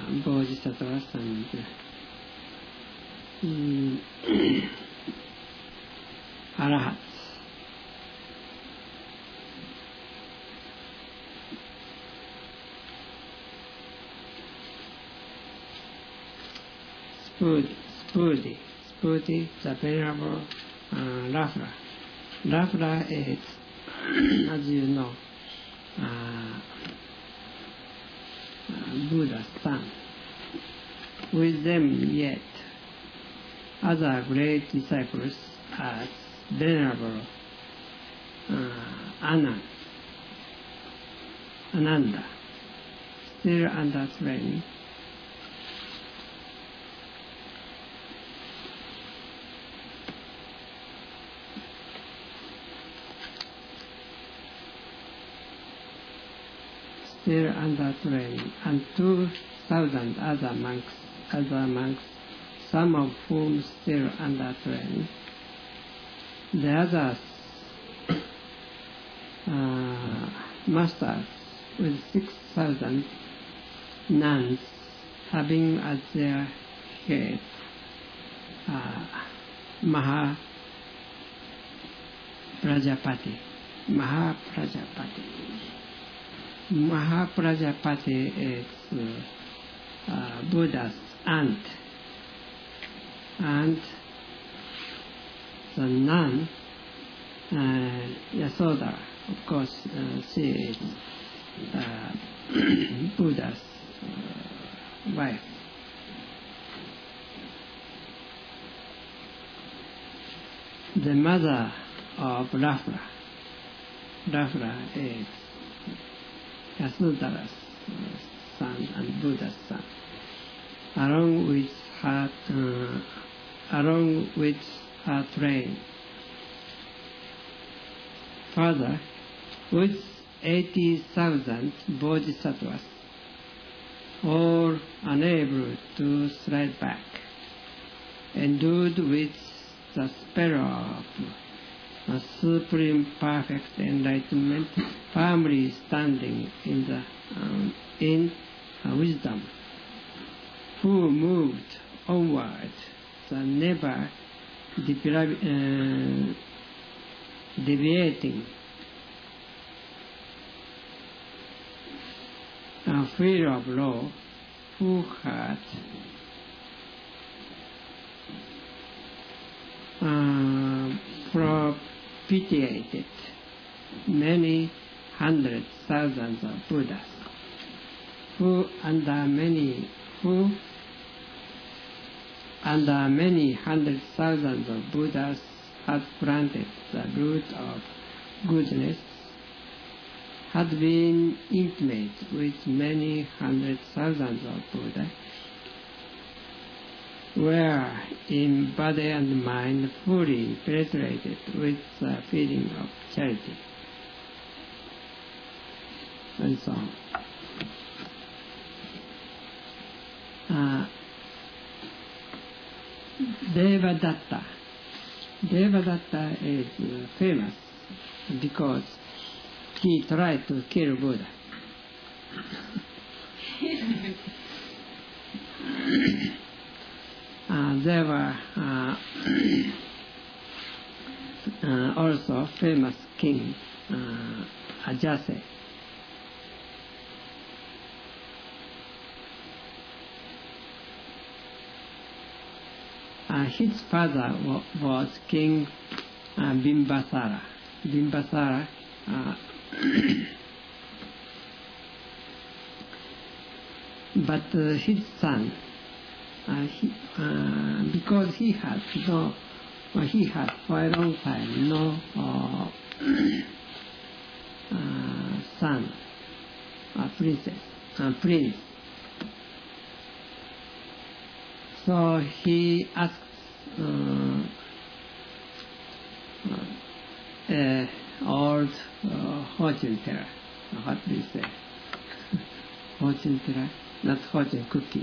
bodhisattvas and arahats. Spudi, the venerable Rafra. Rafra is, as you know, Buddha's son. With them yet other great disciples as Venerable Ananda, still under training. And 2,000 other monks, some of whom still under training. The others, masters with 6,000 nuns, having as their head Mahaprajapati. Mahaprajapati is Buddha's aunt, and the nun, Yasoda, of course, she is Buddha's wife. The mother of Rafra is Yasodhara's son and Buddha's son, along with her train. Further, with 80,000 bodhisattvas, all unable to slide back, endued with the spell of a supreme perfect enlightenment, firmly standing in wisdom, who moved onward, the never deviating, fear of law, who had propitiated many hundred thousands of Buddhas, who under many hundred thousands of Buddhas had planted the root of goodness, had been intimate with many hundred thousands of Buddhas, were in body and mind fully penetrated with the feeling of charity, and so on. Devadatta is famous because he tried to kill Buddha. There were also famous king Ajase. His father was King Bimbasara. But his son, because he had for a long time no son, prince. So he asked old fortune teller. What do you say? Fortune teller, not fortune cookies.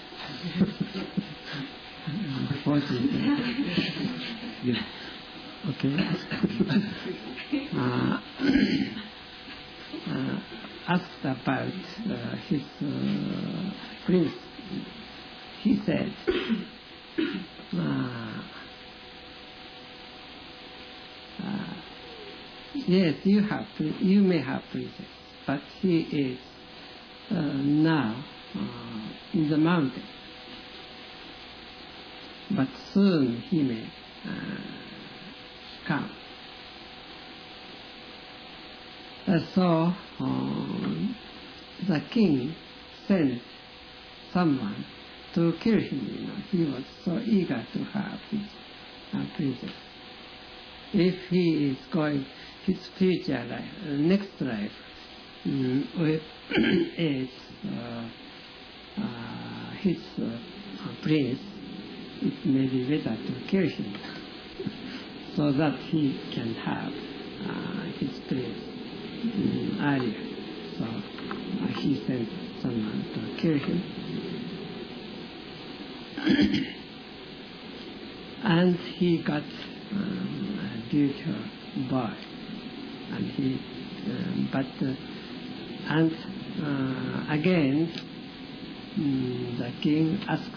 Fortune teller. Yeah. Okay. Asked about his prince he said, yes, you may have princess, but he is now in the mountain. But soon he may come. So the king sent someone to kill him. He was so eager to have his princess. If he is going his future life, next life, is his prince, it may be better to kill him so that he can have his prince earlier. So he sent someone to kill him. And he got a beautiful boy. And again, the king asked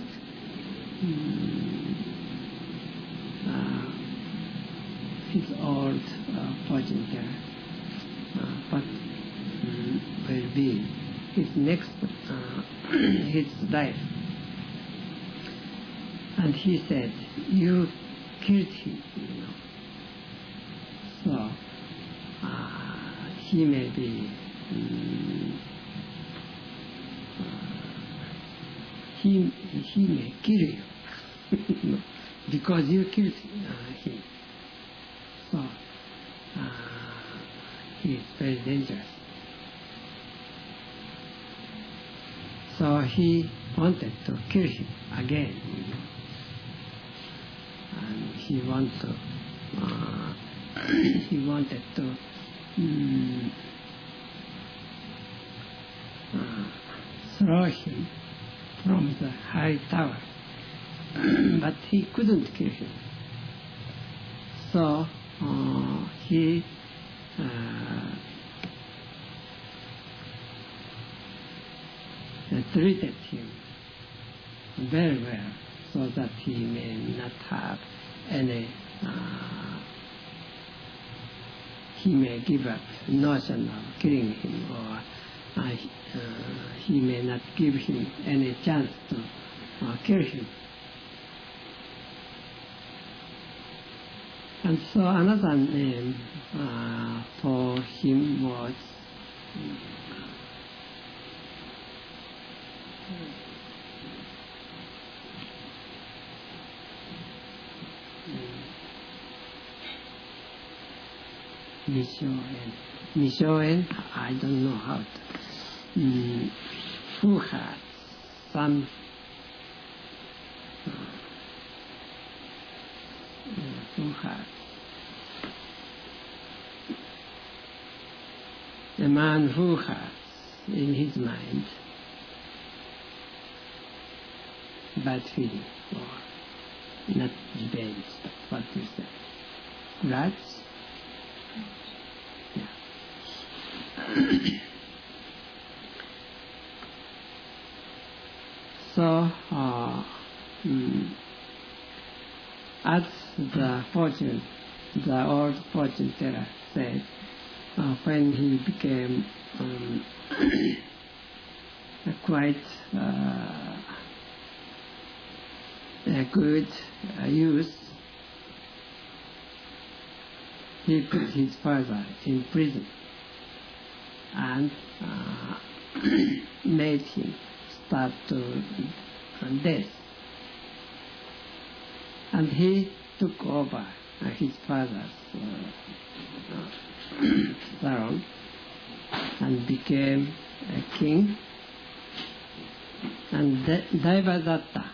his old fortune teller what will be his next his life. And he said, "You killed him, so he may be he may kill you because you killed him. So he is very dangerous." So he wanted to kill him again, and he wanted to throw him from the high tower, but he couldn't kill him. So he treated him very well so that he may not have any, he may give up notion of killing him, or he may not give him any chance to kill him. And so another name for him was Mishoen, I don't know how to, who had some a man who has in his mind bad feeling, or not revenge, but what is that? Grudge? Yeah. So, as the old fortune teller said, when he became quite a good youth, he put his father in prison and made him starve to death. And he took over his father's throne and became a king. And Devadatta,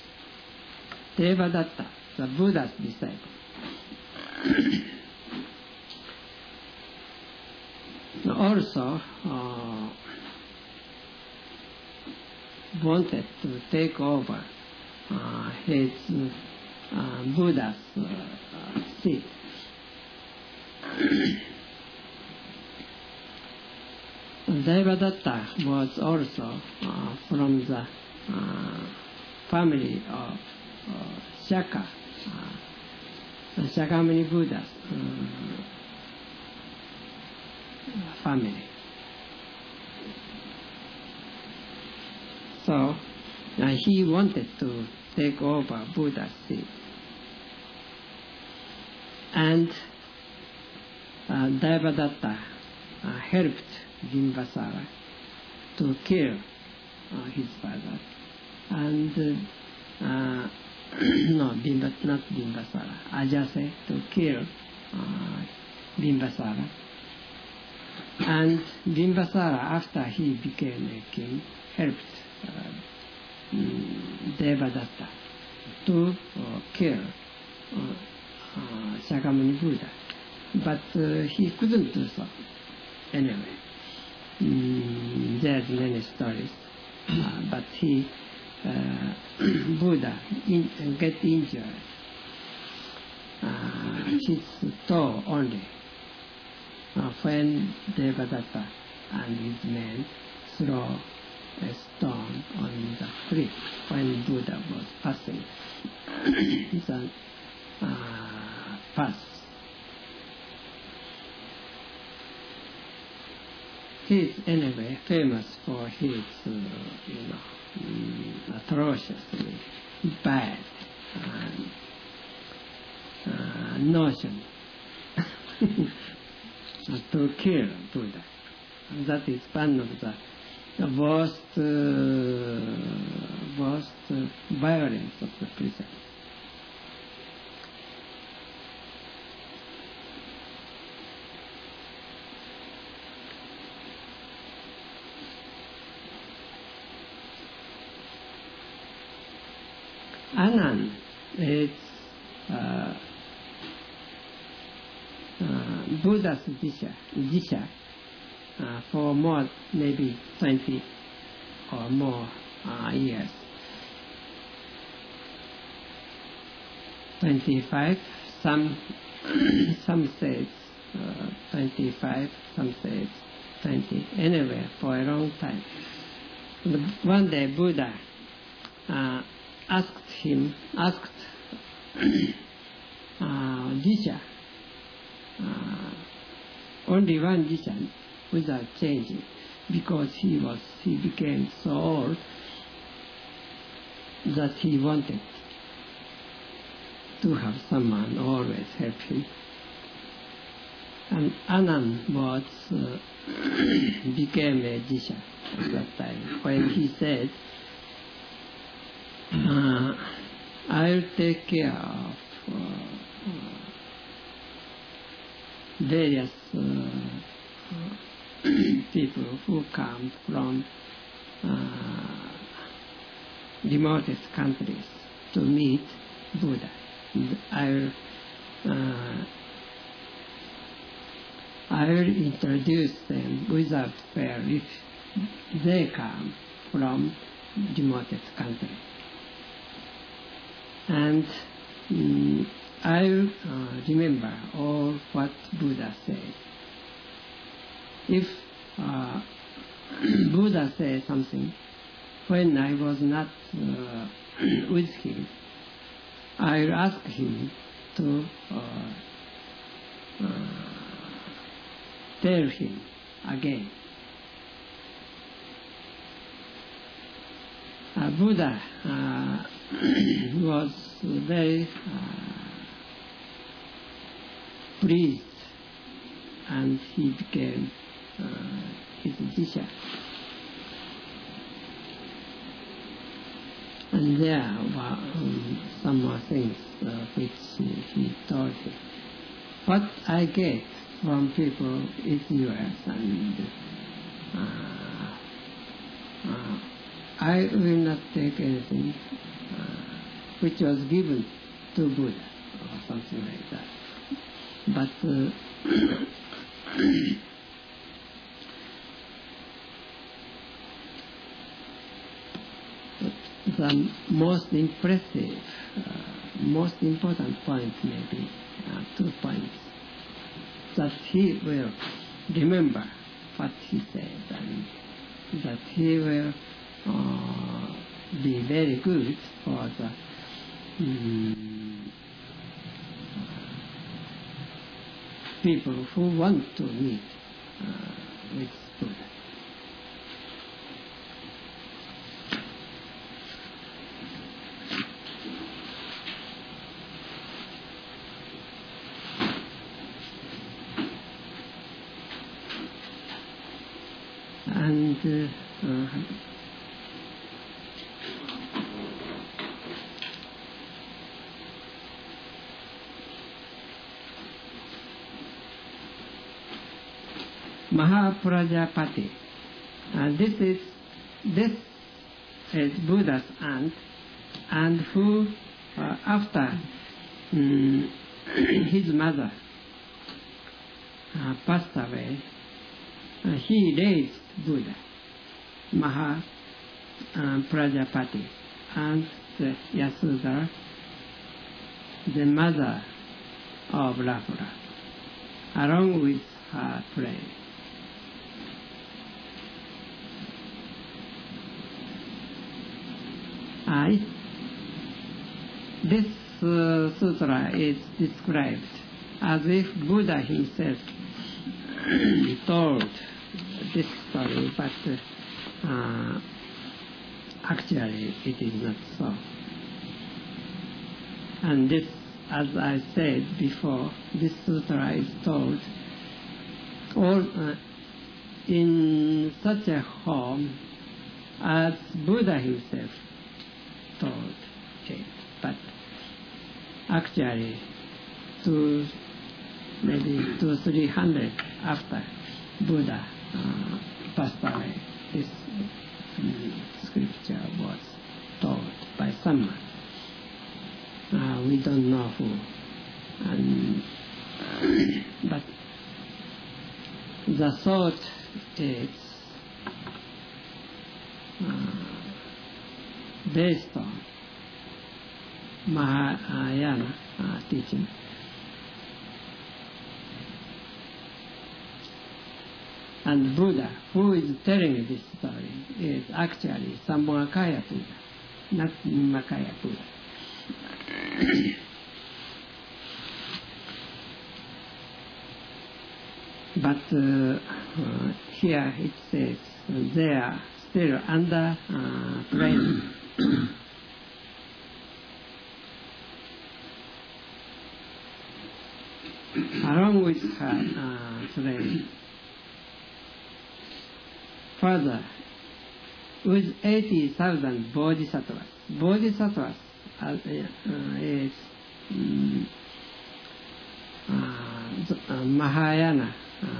the Buddha's disciple, also wanted to take over his Buddha's seat. Devadatta was also from the family of Shaka, Shakyamuni Buddha's family. So he wanted to take over Buddha's seat. And Devadatta helped Bimbasara to kill his father. And not Bimbasara, Ajase, to kill Bimbasara. And Bimbasara, after he became a king, helped Devadatta to kill Shakyamuni Buddha. But he couldn't do so. Anyway, there's many stories. But he, Buddha, get injured. His toe only. When Devadatta and his men throw a stone on the cliff when Buddha was passing the pass. He is anyway famous for his, atrociously bad notion to kill Buddha. That is one of the worst violence of the prison. Anand is Buddha's disciple for more, maybe 20 or more years. 25, some say 25, some say 20. Anyway, for a long time. One day Buddha asked Disha, only one Disha, without changing, because he became so old that he wanted to have someone always help him. And Anand was became a Disha at that time when he said, I'll take care of various people who come from remotest countries to meet Buddha. I'll introduce them without fear if they come from remotest country. And I'll remember all what Buddha said. If Buddha said something, when I was not with him, I'll ask him to tell him again. Buddha was very pleased, and he became his teacher. And there were some more things which he told him. What I get from people is yours, and I will not take anything which was given to Buddha or something like that. But the most impressive, most important point may be 2 points. That he will remember what he said, and that he will be very good for the people who want to meet with Buddha. And Mahaprajapati. This is Buddha's aunt, and who, after his mother passed away, he raised Buddha, Mahaprajapati, and Yasodhara, the mother of Rahula, along with her friend. This sutra is described as if Buddha himself told this story, but actually it is not so. And this, as I said before, this sutra is told in such a form as Buddha himself told it, but actually maybe 200-300 after Buddha passed away, this scripture was told by someone. We don't know who, but the thought is based on Mahayana teaching. And Buddha, who is telling this story, is actually Sambhogakaya Buddha, not Nimmakaya Buddha. But here it says they are still under training. Along with her training. Further, with 80,000 bodhisattvas. Bodhisattvas is Mahayana,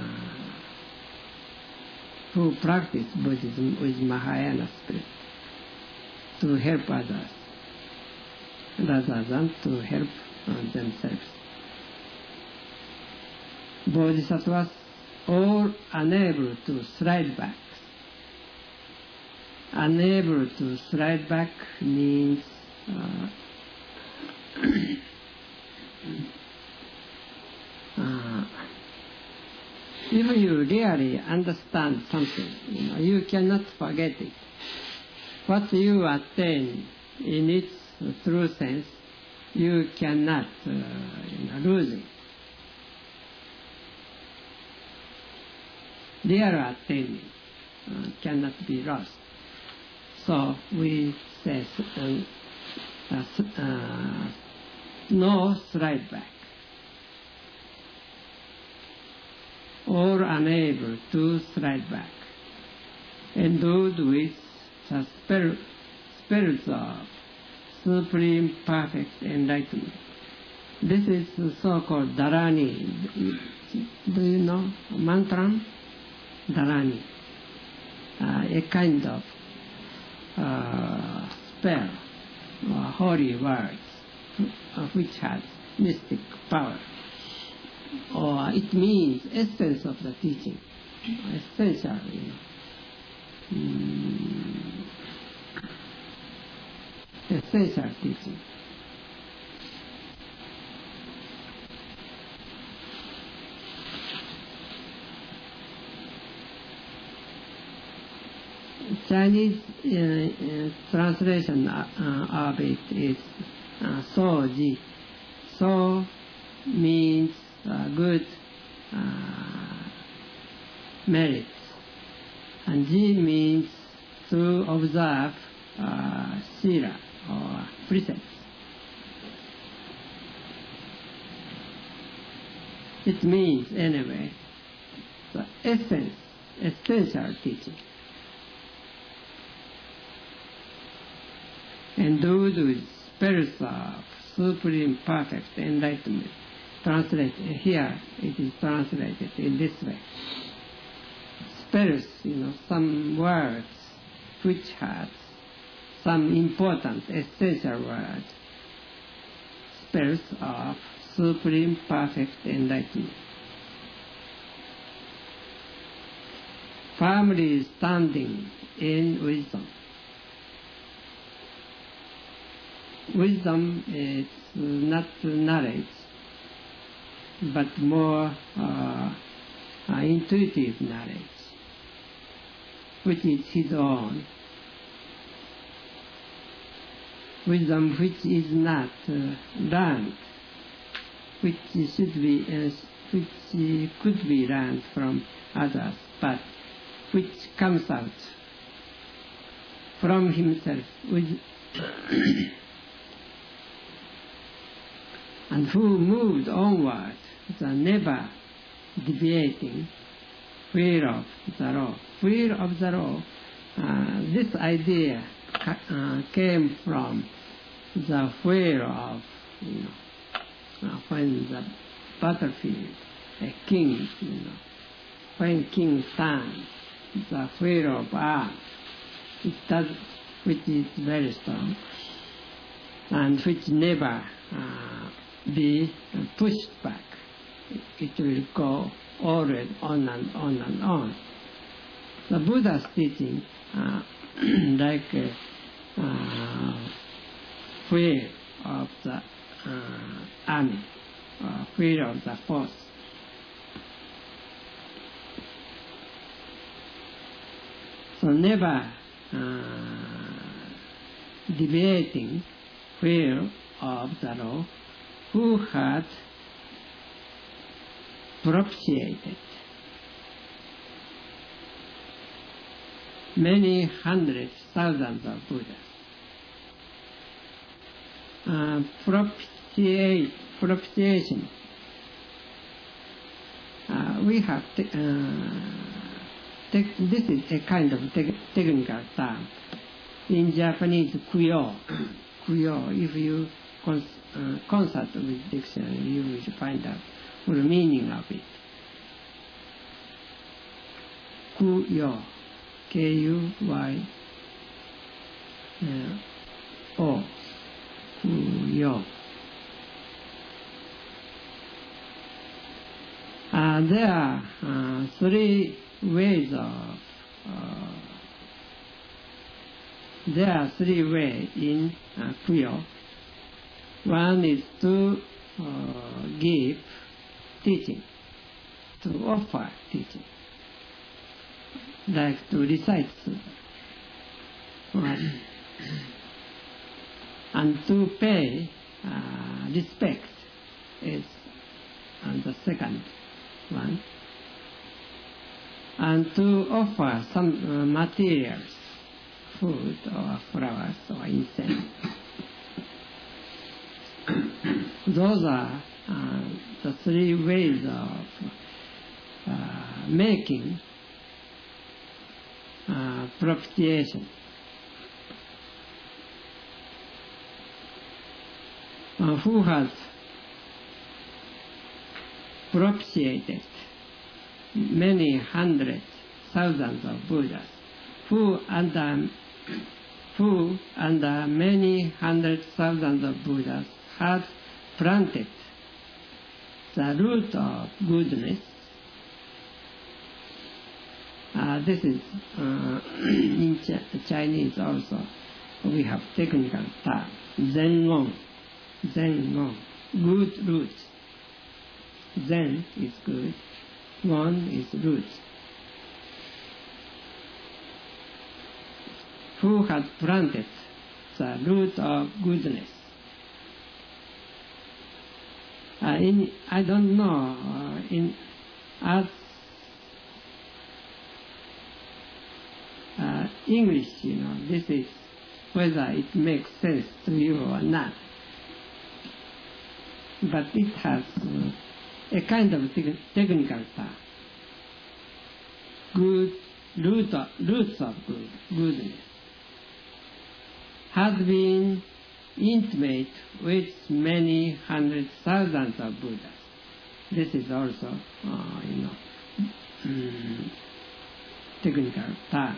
who practice Buddhism with Mahayana spirit to help others rather than to help themselves. Bodhisattvas all unable to slide back. Unable to slide back means if you really understand something, you cannot forget it. What you attain in its true sense, you cannot lose it. Real attainment cannot be lost. So we say no slide back. Or unable to slide back. Endowed with the spirits of supreme perfect enlightenment. This is so-called Dharani. Do you know mantra? Dharani. A kind of spell or holy words which has mystic power. Or it means essence of the teaching, essential, essential teaching. Chinese translation of it is so ji. So means good merits, and ji means to observe sila or precepts. It means anyway the essential teaching. Endowed with spells of supreme perfect enlightenment. Translated here, it is translated in this way. Spells, some words which has some important essential words. Spells of supreme perfect enlightenment. Firmly standing in wisdom. Wisdom is not knowledge, but more intuitive knowledge, which is his own. Wisdom which is not learned, which could be learned from others, but which comes out from himself and who moved onward, the never deviating wheel of the law. Wheel of the law, this idea came from the wheel of, when the battlefield, a king, when king stands, the wheel of arms, which is very strong, and which never be pushed back. It will go always on and on and on. The Buddha's teaching, like wheel of the army, wheel of the force. So never deviating wheel of the law, who had propitiated many hundreds, thousands of Buddhas. Propitiation. We have this is a kind of technical term. In Japanese, kuyo. Kuyo. If you consult with dictionary, you will find out the meaning of it. Kuyo. K-U-Y-O. Kuyo. There are three ways of there are three ways in kuyo. One is to give teaching, to offer teaching, like to recite one, and to pay respect is the second one, and to offer some materials, food or flowers or incense. Those are the three ways of making propitiation. Who has propitiated many hundreds, thousands of Buddhas, who under many hundreds, thousands of Buddhas had planted the root of goodness. This is in Chinese also. We have technical term, Zen-ngon. Zen-ngon, good root. Zen is good, ngon is root. who had planted the root of goodness. I don't know, as English, this is whether it makes sense to you or not. But it has a kind of technical term. Good roots of goodness has been intimate with many hundred thousands of Buddhas. This is also, technical term.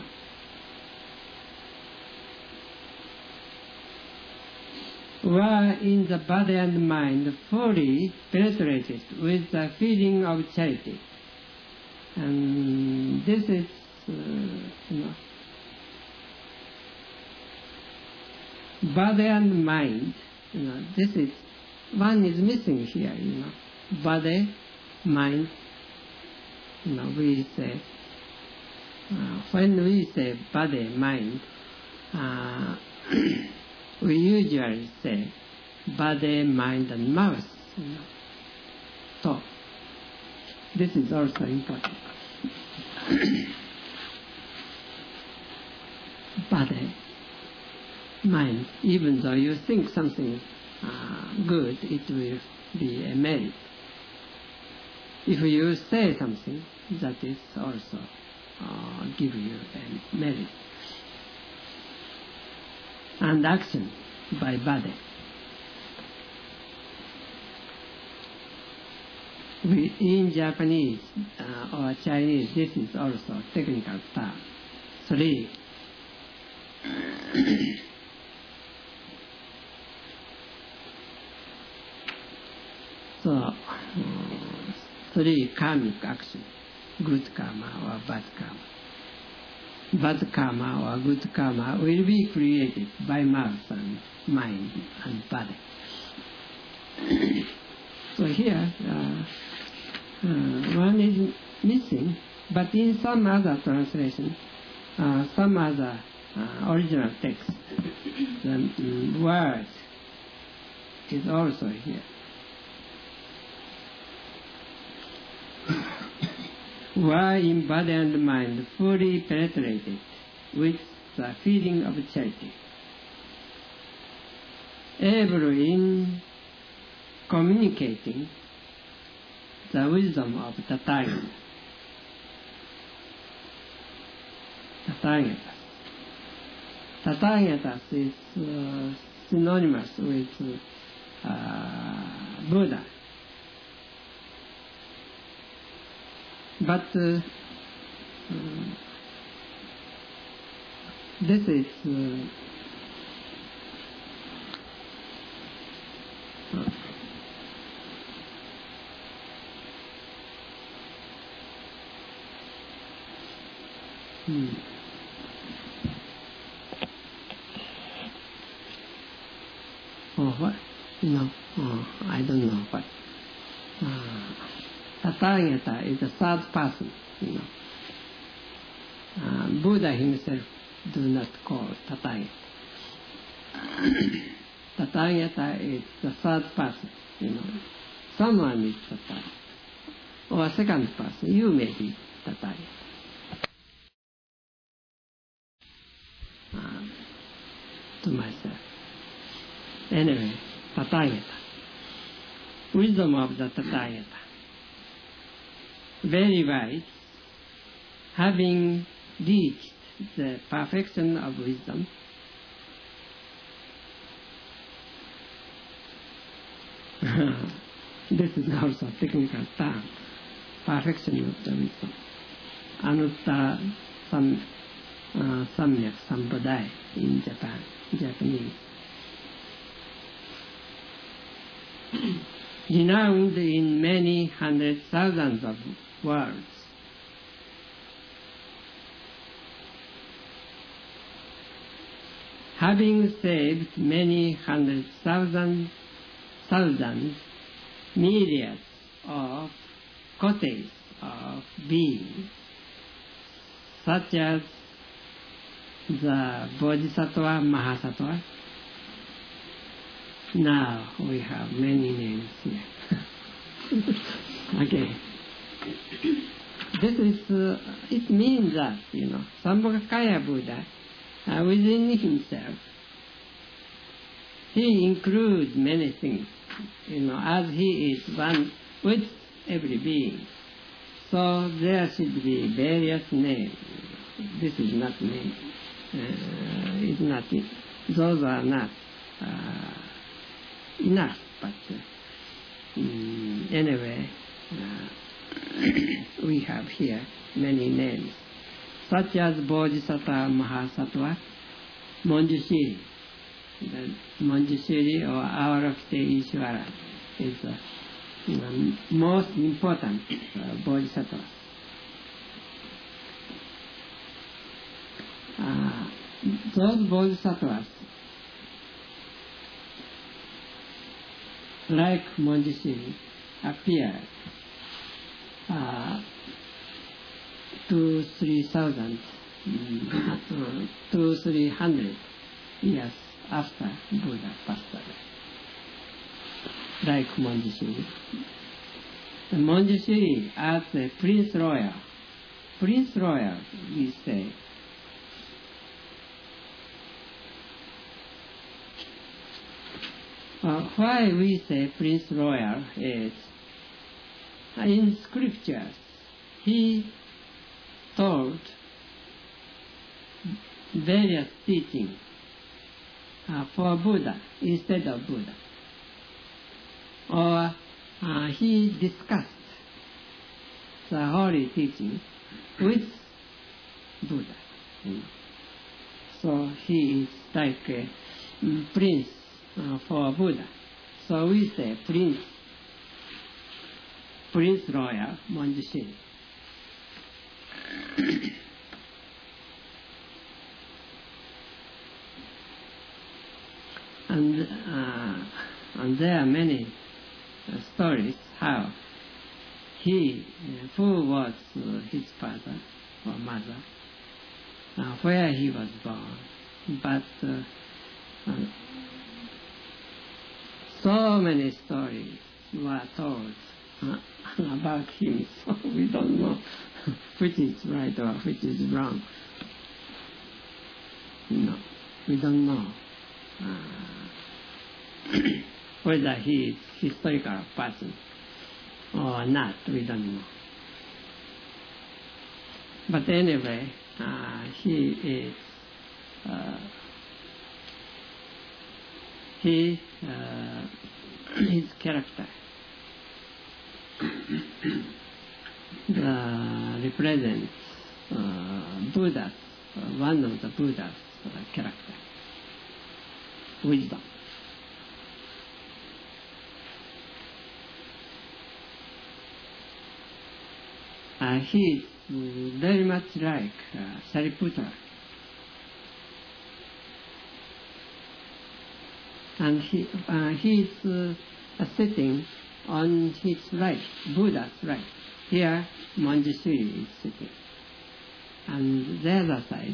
Were in the body and mind fully penetrated with the feeling of charity. And this is, body and mind, this is, one is missing here, body, mind, we say, when we say body, mind, we usually say body, mind, and mouth. So, this is also important. Body, mind, even though you think something good, it will be a merit. If you say something, that is also give you a merit. And action by body. In Japanese or Chinese, this is also technical term. 3. So, 3 karmic action, good karma or bad karma. Bad karma or good karma will be created by mouth and mind and body. So here, one is missing, but in some other translation, some other original text, the word is also here. Were in body and mind fully penetrated with the feeling of charity, able in communicating the wisdom of Tathagata. Tathagata is synonymous with Buddha. But this is what? I don't know what. Tathagata is the third person. Buddha himself do not call Tathagata. Tathagata is the third person. Someone is Tathagata, or second person. You may be Tathagata. To myself. Anyway, Tathagata. Wisdom of the Tathagata. Very wise, having reached the perfection of wisdom, this is also a technical term, perfection of the wisdom. Anuttara Samyak Sampradaya in Japanese. Renowned in many hundred thousands of words. Having saved many hundred thousands, myriads of cottages of beings, such as the Bodhisattva, Mahasattva. Now we have many names here. Okay. This is, it means that, Sambhogakaya Buddha, within himself, he includes many things, as he is one with every being. So there should be various names. This is not name. It's not. Those are not enough. But anyway, we have here many names, such as Bodhisattva, Mahasattva, Manjushri. The Manjushri or Avalokite Ishvara is the most important Bodhisattva. Those Bodhisattvas, like Manjushri, appear 200-300 years after Buddha passed away, like Manjushri. The Manjushri as a Prince Royal. Prince Royal, we say. Why we say Prince Royal is, in scriptures, he taught various teachings for Buddha instead of Buddha. Or he discussed the holy teaching with Buddha. So he is like a prince for Buddha. So we say Prince Royal Manjushri. And there are many stories how who was his father or mother, where he was born. But so many stories were told about him, so we don't know which is right or which is wrong. No, we don't know whether he is historical person or not. We don't know. But anyway, he is his character represents Buddha's, one of the Buddha's character, wisdom. He is very much like Shariputra. And he is sitting on his right, Buddha's right. Here, Manjushri is sitting. And the other side,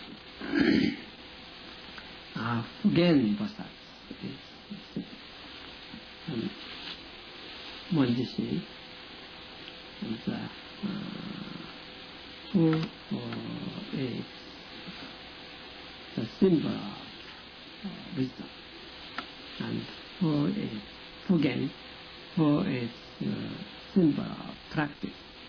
Fugen Bosat is sitting. And Manjushri is who is the symbol of wisdom. And who is Fugen, who is the symbol of practice.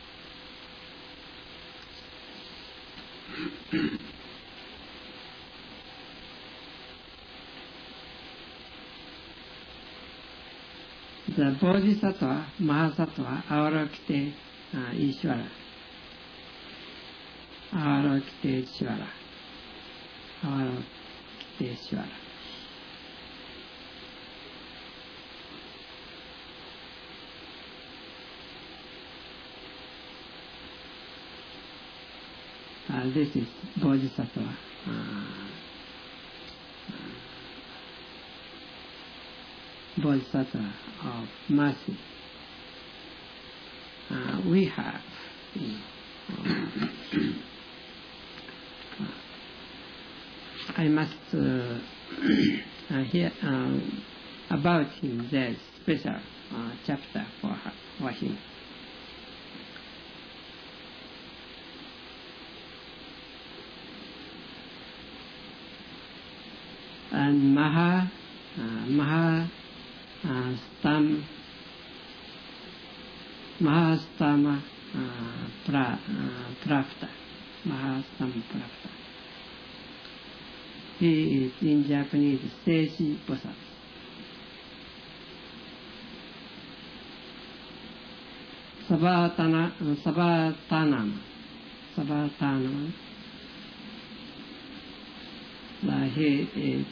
The Bodhisattva, Mahasattva, Avalokite Ishvara. Avalokite Ishvara. Avalokite Ishvara. This is Bodhisattva. Bodhisattva of mercy. We have I must hear about him. There's special chapter for him. And Mahastama Prapta. Mahastama Prapta. He is in Japanese Seishi Bosatsu. Sabatanam. He is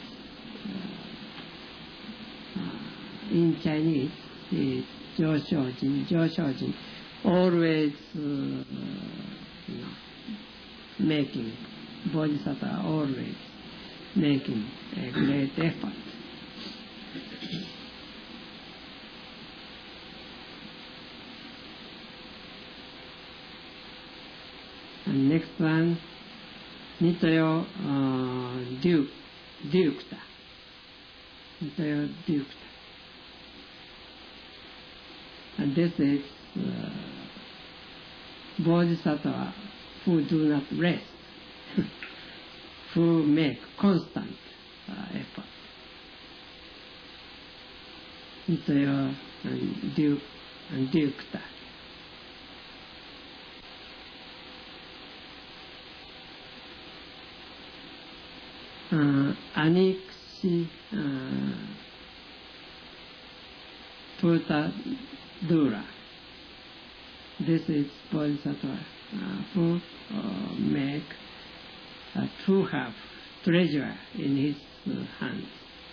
in Chinese, he is Joshojin, always making, Bodhisattva always making a great effort. And next one, Nitoyo Dyukta. Nitoyo Dyukta. And this is Bodhisattva who do not rest, who make constant effort. Nitoyo and Dyukta. Aniksi Putadura. This is Bodhisattva who have treasure in his hands.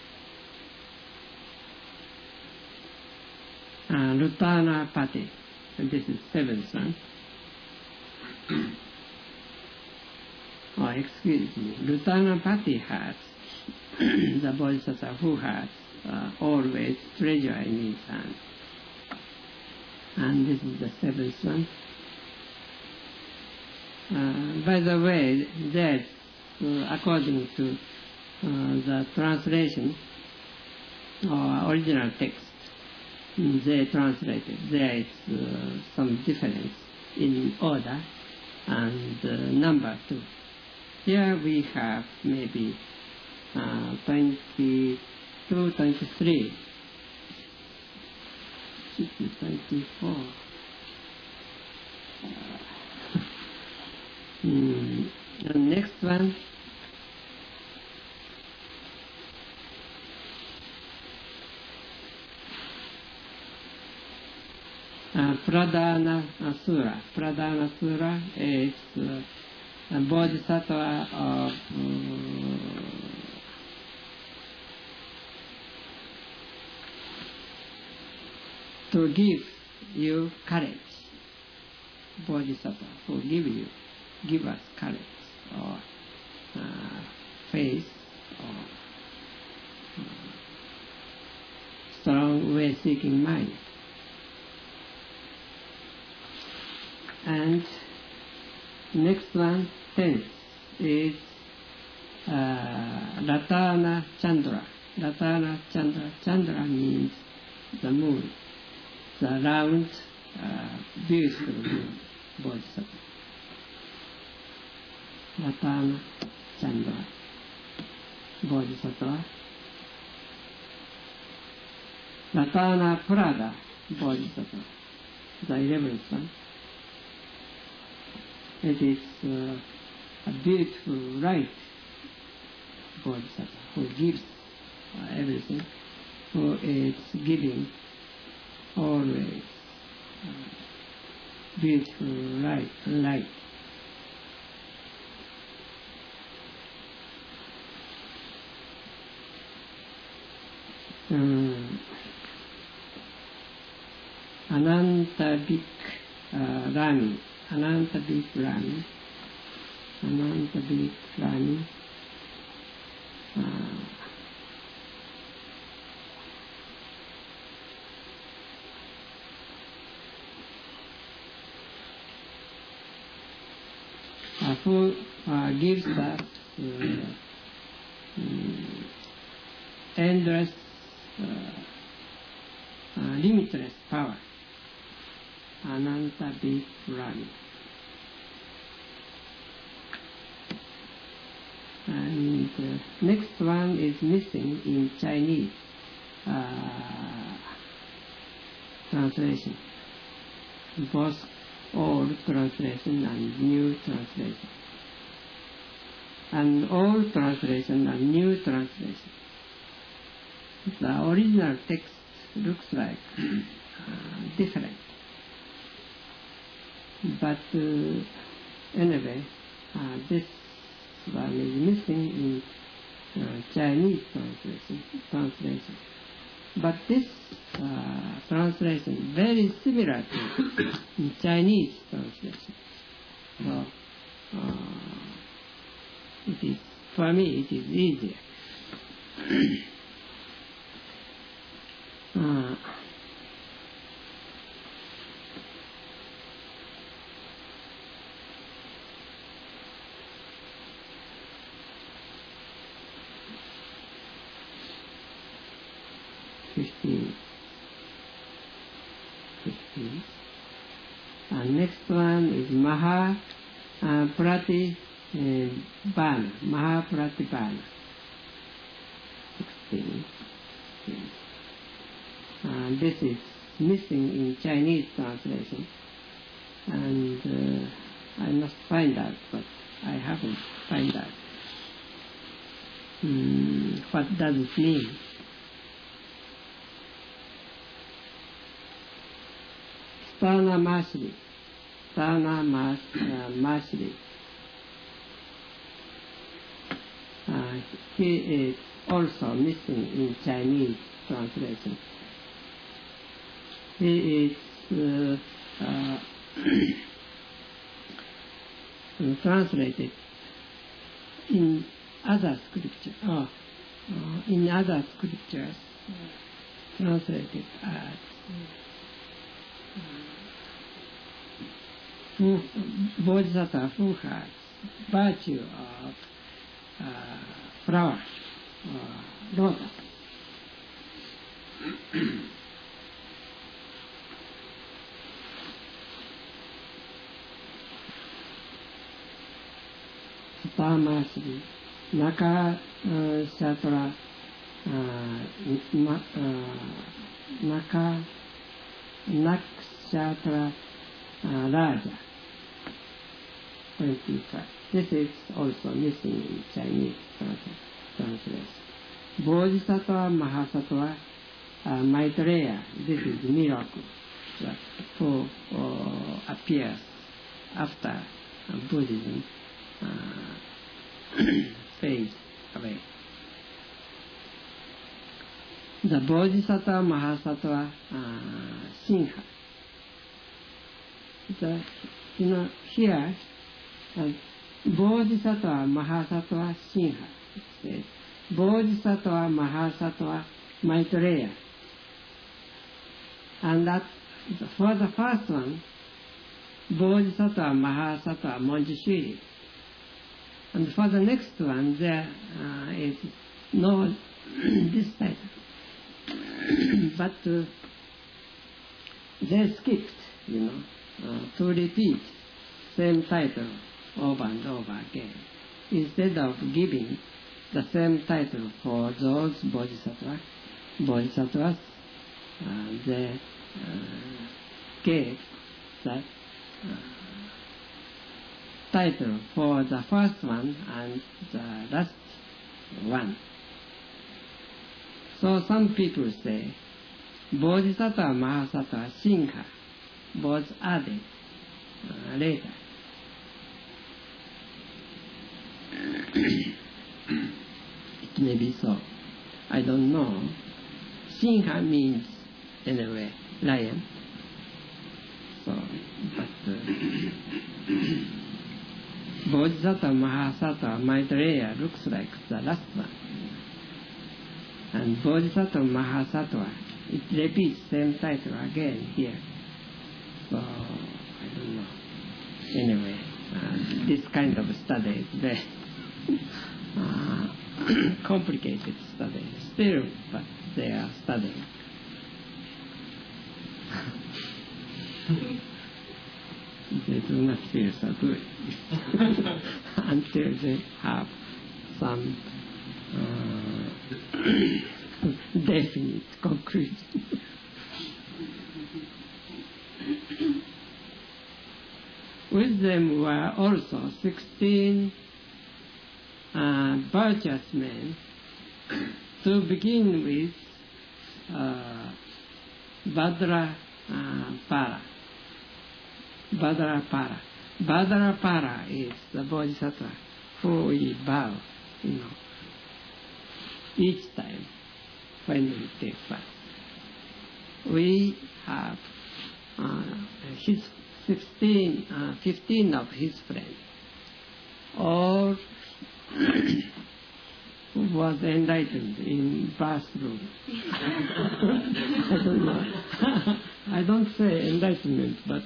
Lutana Pati. And this is seventh one. Oh, excuse me. Lutana Pati has the Bodhisattva who has always treasure in his hand. And this is the seventh one. By the way, that according to the translation or original text, they translated, there is some difference in order and number too. Here we have maybe 22, 23, 24. The next one. Pradana Sura. Pradana Sura is a Bodhisattva of to give you courage. Bodhisattva who give us courage or faith or strong way-seeking mind. And next one, 10th, is Ratana Chandra. Ratana Chandra. Chandra means the moon, the round, beautiful moon, Bodhisattva. Ratana Chandra, Bodhisattva. Ratana Prada, Bodhisattva, the 11th one. It is a beautiful light Bodhisattva who gives everything, who is giving always beautiful light. Anantabik Rami. Anantabik Rami. Anantabik Rami. Who gives us endless, limitless power. Ananta Vikrami. And next one is missing in Chinese translation. Both old translation and new translation. And old translation and new translation. The original text looks like different. But anyway, this one is missing in Chinese translation. But this translation very similar to Chinese translation. So it is, for me, it is easier. 15. Next one is Mahaprati Bana. Mahaprati Bana. 16. This is missing in Chinese translation, and I must find out, but I haven't found out. What does it mean? Stana Masri. He is also missing in Chinese translation. He is translated in other scriptures. In other scriptures, translated as Bodhisattva who has virtue of flower or lotus. Tamasri, Naka Shatra, Nakshatra Raja, 25. This is also missing in Chinese translation. Bodhisattva Mahasattva Maitreya, this is miracle who appears after Buddhism fades away. The Bodhisattva Mahasattva Singha. Here, Bodhisattva Mahasattva Singha. Bodhisattva Mahasattva Maitreya. And that for the first one, Bodhisattva Mahasattva Manjushri. And for the next one, there is no this title. But they skipped, to repeat same title over and over again. Instead of giving the same title for those bodhisattvas, they gave that title for the first one and the last one. So some people say Bodhisattva Mahasattva Singha was added later. It may be so. I don't know. Singha means anyway lion. So, but Bodhisattva Mahasattva Maitreya looks like the last one. And Bodhisattva Mahasattva, it repeats same title again here. So, I don't know. Anyway, this kind of study is very complicated study still, but they are studying. They do not feel so good until they have some definite conclusion. With them were also 16 virtuous men. To begin with, Bhadrapara. Bhadrapara is the bodhisattva who we bow, each time when we take bath. We have his 15 of his friends, all was enlightened in bathroom. I don't know. I don't say enlightenment, but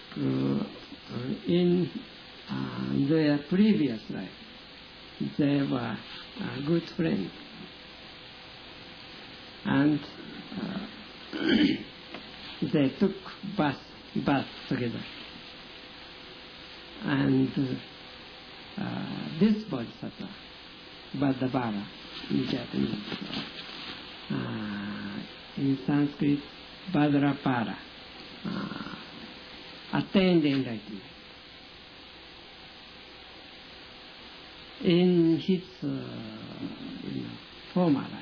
in their previous life, they were good friends. And they took bath together. And this bodhisattva, Bhadrapara in Japanese, in Sanskrit, Bhadrapara, attained enlightenment. In his former life.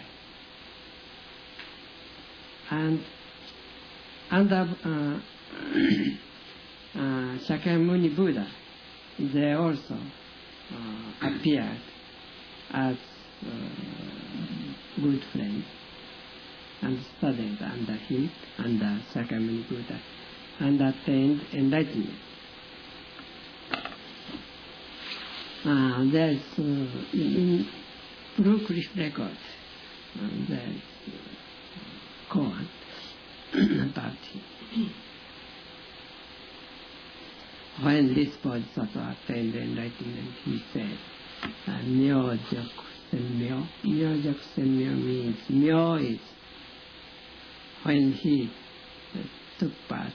And under Shakyamuni Buddha, they also appeared as good friends and studied under him, under Shakyamuni Buddha, and attained enlightenment. There is in Blue Cliff record, there is koan about him. When this bodhisattva attained enlightenment, he said, Myo-jok sen-myo. Myo-jok sen-myo means, myo is when he took bath,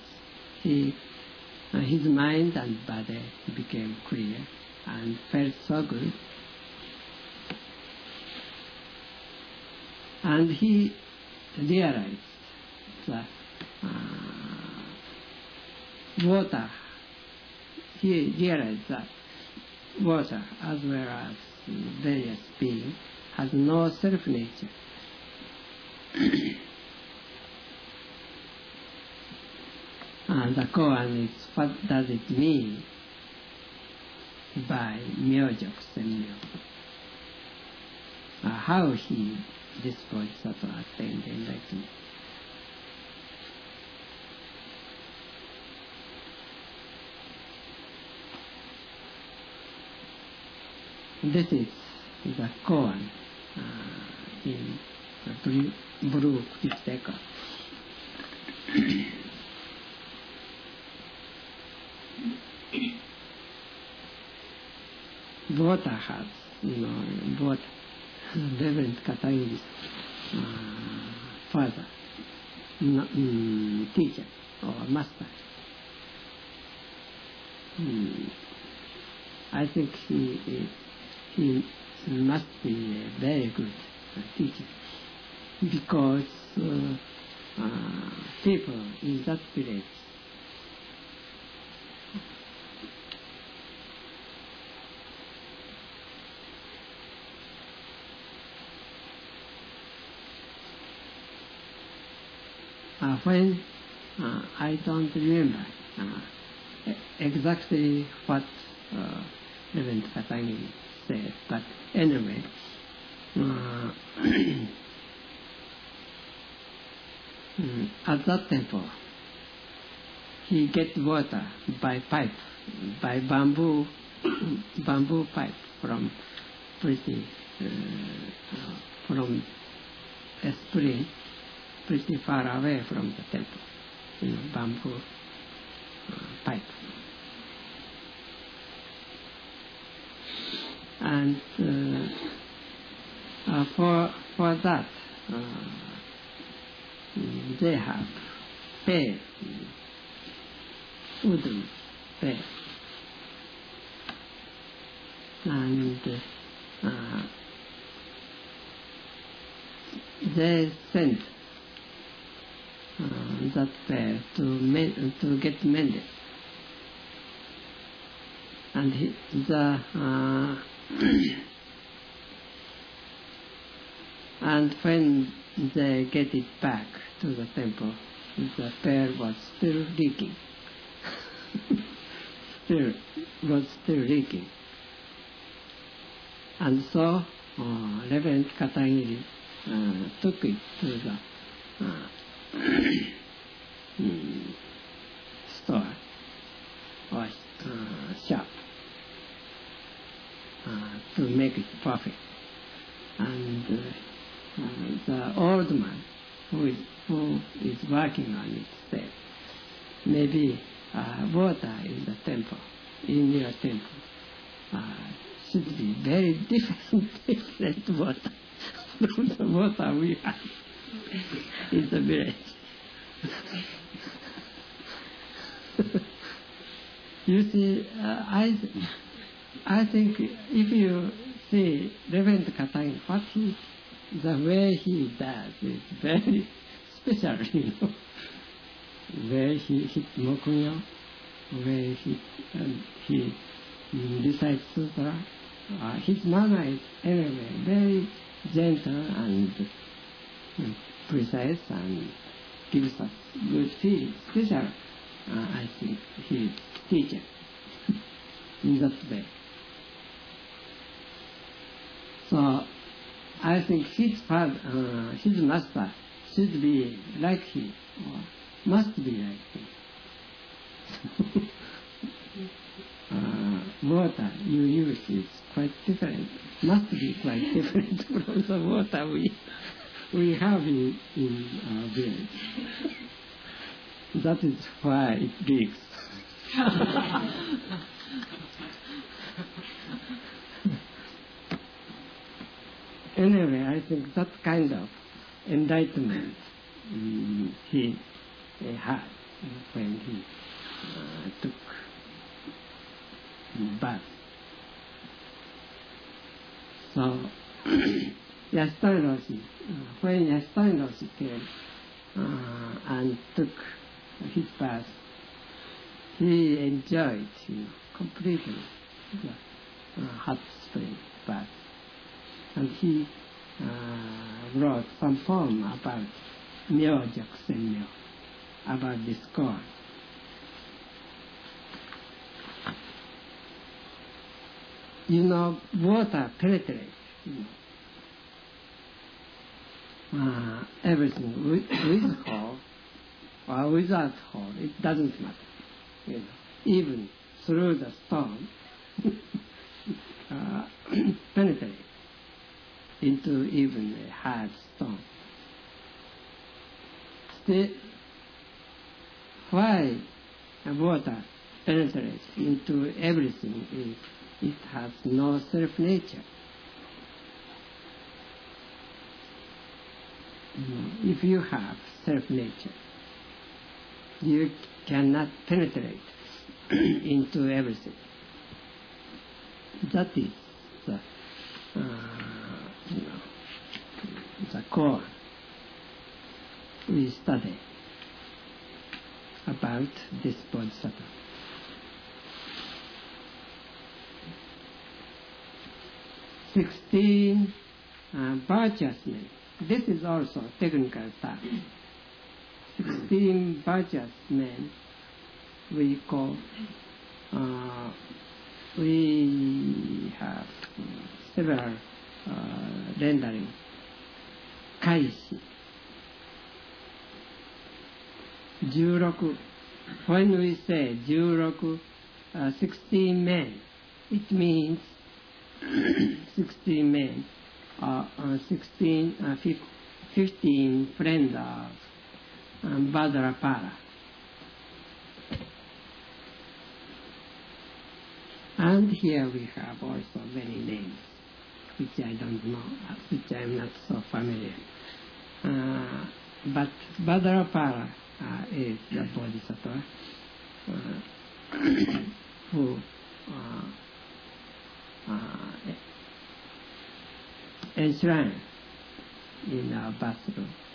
his mind and body became clear and felt so good. And he realized that water, he realized that water, as well as various beings, has no self-nature. And the koan is, what does it mean by Myo-jok sen-myo? How this bodhisattva attained enlightenment. This is the koan in the Blue Cliff record. Water has, water, Reverend Katayuri's father, teacher or master. I think he must be a very good teacher, because people in that village when I don't remember exactly what Reverend Katayuri said, but anyway, at that temple, he get water by pipe, by bamboo pipe from from a spring pretty far away from the temple, bamboo pipe. And For that, they have paid wooden bed, and they sent that bed to get mended, and and when they get it back to the temple, the bed was still leaking. was still leaking. And so Reverend Katagiri took it to the store or shop to make it perfect. And the old man who is working on it said, maybe water in the temple, in your temple, should be very different water from the water we have in the village. You see, I think if you see Reverend Katagiri, the way he does is very special, where he hits Mokuyo, where he recites sutra. His manner is anyway very gentle and precise and gives us good feeling. Special, I think, he teaches in that way. So I think his master should be like him, or must be like him. Water you use is quite different, must be quite different from the water we have in our village. That is why it leaks. Anyway, I think that kind of enlightenment he had when he took bath. So, Yasutani Roshi, when Yasutani Roshi came and took his bath, he enjoyed completely the hot spring bath. And he wrote some poem about Myo Jakusen-myo, about this God. Water penetrates everything with hole or without hole. It doesn't matter. Even through the stone, penetrates into even a hard stone. Still, why water penetrates into everything is it has no self-nature. If you have self-nature, you cannot penetrate into everything. That is the core we study about this Bodhisattva. 16 virtuous men. This is also technical term. 16 virtuous men we call, we have several rendering. Kaishi. 16. When we say 16 men, it means 16 men, 15 friends of Bhadrapada. And here we have also many names. which I don't know, which I am not so familiar. But Bhadrapala is the bodhisattva who enshrined in our bathroom.